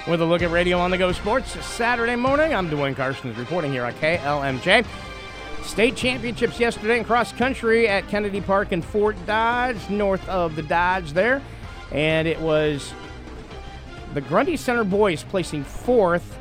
With a look at Radio on the Go Sports Saturday morning, I'm Dwayne Carsons reporting here on KLMJ. State championships yesterday in cross country at Kennedy Park in Fort Dodge, north of the Dodge there. And it was the Grundy Center boys placing fourth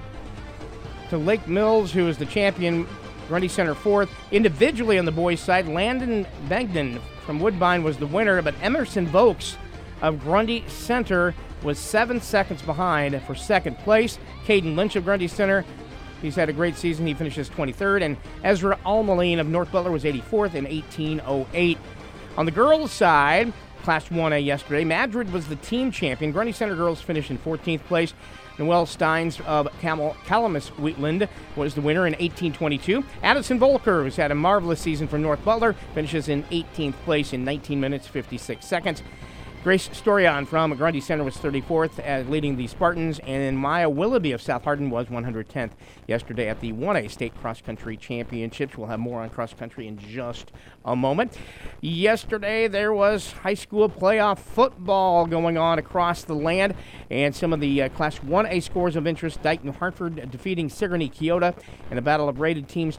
to Lake Mills, who is the champion. Grundy Center fourth. Individually on the boys' side, Landon Begden from Woodbine was the winner, but Emerson Vokes of Grundy Center was 7 seconds behind for second place. Caden Lynch of Grundy Center, he's had a great season. He finishes 23rd. And Ezra Almaline of North Butler was 84th in 18:08. On the girls' side, Class 1A yesterday, Madrid was the team champion. Grundy Center girls finished in 14th place. Noelle Steins of Calamus Wheatland was the winner in 18:22. Addison Volker, who's had a marvelous season from North Butler, finishes in 18th place in 19 minutes, 56 seconds. Grace Storion from Grundy Center was 34th, leading the Spartans, and Maya Willoughby of South Hardin was 110th yesterday at the 1A State Cross Country Championships. We'll have more on cross country in just a moment. Yesterday, there was high school playoff football going on across the land, and some of the Class 1A scores of interest. Dayton Hartford defeating Sigourney Keota in a battle of rated teams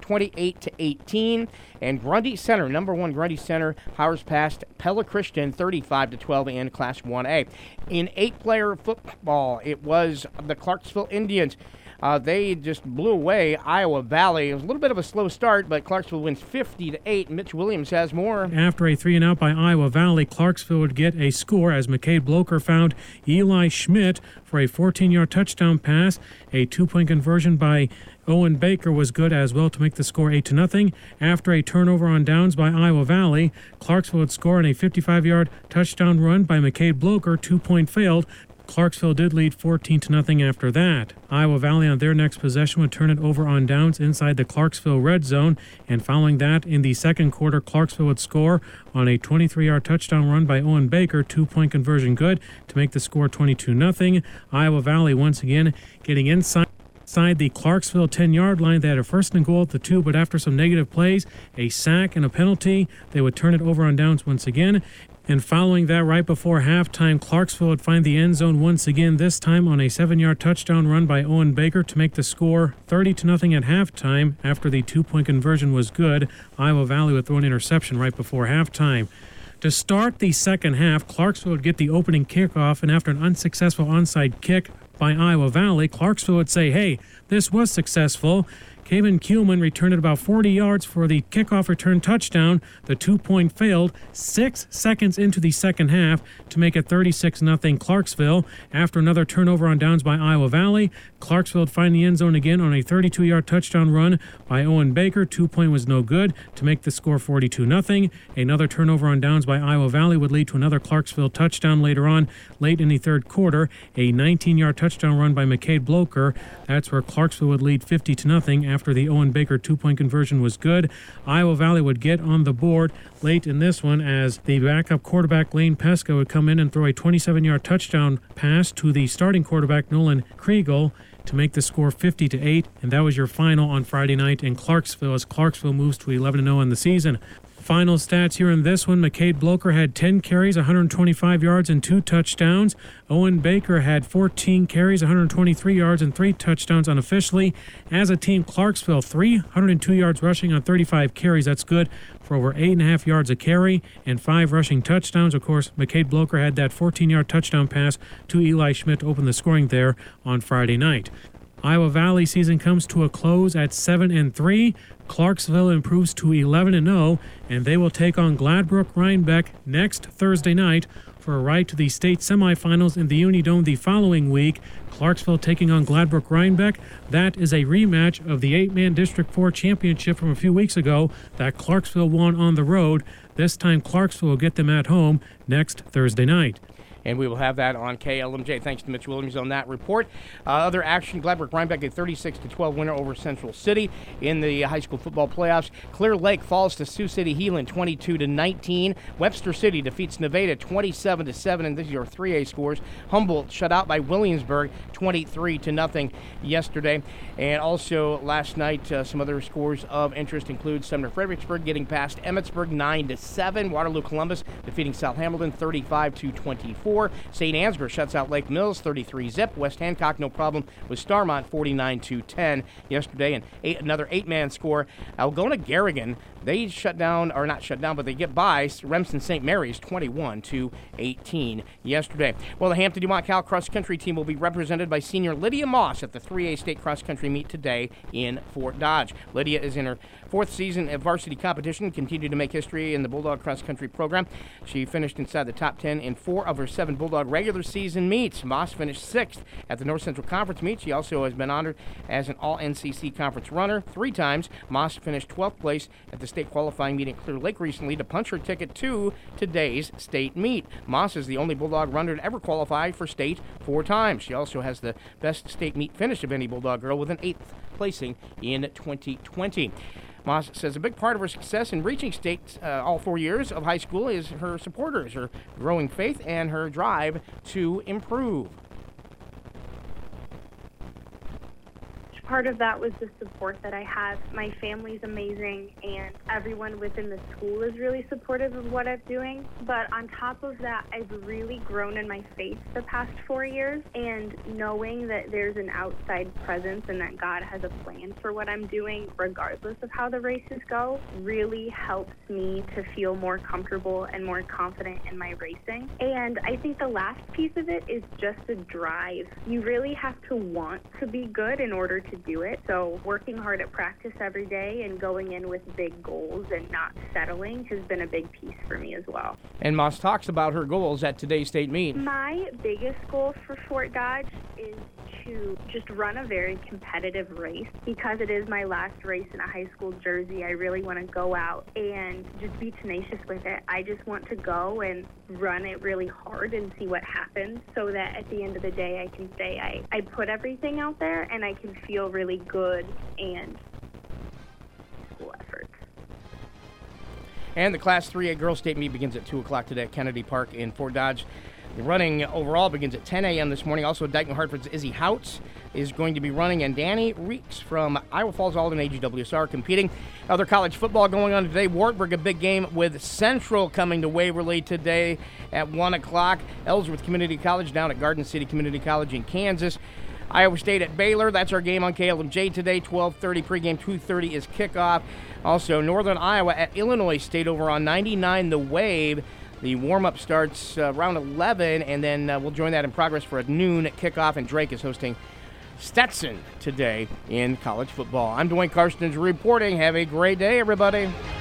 28-18, and Grundy Center, number one Grundy Center, powers past Pella Christian 35-12 in Class 1A. In 8-player football, it was the Clarksville Indians. They just blew away Iowa Valley. It was a little bit of a slow start, but Clarksville wins 50-8. Mitch Williams has more. After a 3-and-out by Iowa Valley, Clarksville would get a score as McCade Bloker found Eli Schmidt for a 14-yard touchdown pass. A 2-point conversion by Owen Baker was good as well to make the score 8-0. After a turnover on downs by Iowa Valley, Clarksville would score on a 55-yard touchdown run by McCade Bloker. 2-point failed. Clarksville did lead 14-0 after that. Iowa Valley on their next possession would turn it over on downs inside the Clarksville red zone, and following that in the second quarter, Clarksville would score on a 23-yard touchdown run by Owen Baker. 2-point conversion good to make the score 22-0. Iowa Valley once again getting inside the Clarksville 10-yard line. They had a first and goal at the 2, but after some negative plays, a sack and a penalty, they would turn it over on downs once again. And following that, right before halftime, Clarksville would find the end zone once again, this time on a 7-yard touchdown run by Owen Baker to make the score 30-0 at halftime. After the 2-point conversion was good, Iowa Valley would throw an interception right before halftime. To start the second half, Clarksville would get the opening kickoff, and after an unsuccessful onside kick by Iowa Valley, Clarksville would say, hey, this was successful. Kevin Kuhlman returned it about 40 yards for the kickoff return touchdown. The 2-point failed 6 seconds into the second half to make it 36-0 Clarksville. After another turnover on downs by Iowa Valley, Clarksville would find the end zone again on a 32-yard touchdown run by Owen Baker. 2-point was no good to make the score 42-0. Another turnover on downs by Iowa Valley would lead to another Clarksville touchdown later on, late in the third quarter. A 19-yard touchdown run by McCade Bloker. That's where Clarksville would lead 50-0 after the Owen Baker 2-point conversion was good. Iowa Valley would get on the board late in this one as the backup quarterback Lane Pesca would come in and throw a 27-yard touchdown pass to the starting quarterback Nolan Kriegel to make the score 50-8, and that was your final on Friday night in Clarksville as Clarksville moves to 11-0 in the season. Final stats here in this one, McCade Bloker had 10 carries, 125 yards, and 2 touchdowns. Owen Baker had 14 carries, 123 yards, and 3 touchdowns unofficially. As a team, Clarksville, 302 yards rushing on 35 carries. That's good for over 8.5 yards a carry and 5 rushing touchdowns. Of course, McCade Bloker had that 14-yard touchdown pass to Eli Schmidt to open the scoring there on Friday night. Iowa Valley season comes to a close at 7-3. Clarksville improves to 11-0, and they will take on Gladbrook Rhinebeck next Thursday night for a ride to the state semifinals in the Unidome the following week. Clarksville taking on Gladbrook Rhinebeck. That is a rematch of the 8-man District 4 championship from a few weeks ago that Clarksville won on the road. This time Clarksville will get them at home next Thursday night. And we will have that on KLMJ. Thanks to Mitch Williams on that report. Other action, Gladbrook Rhinebeck a 36-12 winner over Central City in the high school football playoffs. Clear Lake falls to Sioux City Heelan 22-19. Webster City defeats Nevada 27-7, and these are your 3A scores. Humboldt shut out by Williamsburg 23-0 yesterday. And also last night, some other scores of interest include Sumner Fredericksburg getting past Emmetsburg 9-7. Waterloo Columbus defeating South Hamilton 35-24. score. St. Ansgar shuts out Lake Mills 33-zip. West Hancock, no problem with Starmont 49-10 yesterday. And another 8-man score. Algona Garrigan, they but they get by Remsen St. Mary's 21-18 yesterday. Well, the Hampton Dumont Cal cross country team will be represented by senior Lydia Moss at the 3A state cross country meet today in Fort Dodge. Lydia is in her 4th season of varsity competition, continued to make history in the Bulldog cross country program. She finished inside the top 10 in 4 of her 7 Bulldog regular season meets. Moss finished 6th at the North Central Conference meet. She also has been honored as an All-NCC Conference runner 3 times. Moss finished 12th place at the state qualifying meet in Clear Lake recently to punch her ticket to today's state meet. Moss is the only Bulldog runner to ever qualify for state 4 times. She also has the best state meet finish of any Bulldog girl with an 8th placing in 2020. Moss says a big part of her success in reaching state all 4 years of high school is her supporters, her growing faith, and her drive to improve. Part of that was the support that I have. My family's amazing, and everyone within the school is really supportive of what I'm doing. But on top of that, I've really grown in my faith the past 4 years, and knowing that there's an outside presence and that God has a plan for what I'm doing, regardless of how the races go, really helps me to feel more comfortable and more confident in my racing. And I think the last piece of it is just the drive. You really have to want to be good in order to do it. So working hard at practice every day and going in with big goals and not settling has been a big piece for me as well. And Moss talks about her goals at today's state meet. My biggest goal for Fort Dodge is to just run a very competitive race. Because it is my last race in a high school jersey, I really want to go out and just be tenacious with it. I just want to go and run it really hard and see what happens, so that at the end of the day I can say I put everything out there and I can feel really good and school efforts. And the Class 3A Girls State Meet begins at 2 o'clock today at Kennedy Park in Fort Dodge. The running overall begins at 10 a.m. this morning. Also, Dyke Hartford's Izzy Houts is going to be running, and Danny Reeks from Iowa Falls Alden AGWSR competing. Other college football going on today. Wartburg, a big game with Central coming to Waverly today at 1 o'clock. Ellsworth Community College down at Garden City Community College in Kansas. Iowa State at Baylor. That's our game on KLMJ today. 12:30 pregame, 2:30 is kickoff. Also, Northern Iowa at Illinois State over on 99 The Wave. The warm-up starts around 11, and then we'll join that in progress for a noon kickoff, and Drake is hosting Stetson today in college football. I'm Dwayne Karstens reporting. Have a great day, everybody.